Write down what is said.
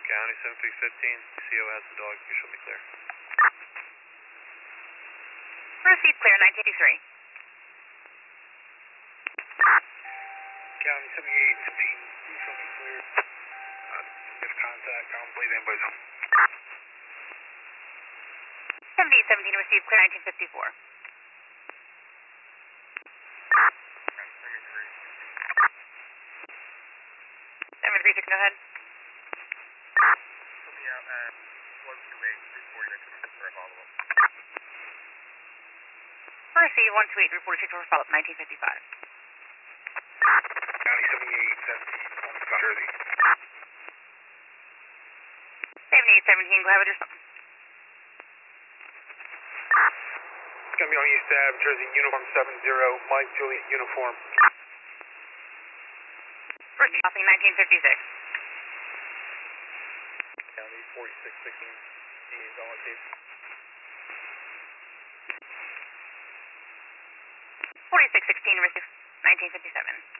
County 7315, CO has the dog, you show me clear. Proceed clear, 1923. County 7815, you show me clear. If contact, I don't believe anybody's home. 7817, received clear, 1954. 736, go ahead. Put me out at 128, 346 for a follow-up. Proceed 128, 346 for follow-up, 1955. County 7817, on Scott Jersey. 7817, go ahead with your something. Gonna be on East Ave, Jersey, uniform 70, Mike Juliet uniform. Proceed, copy, 1956. County 4616, is on case. 4616, received 1957.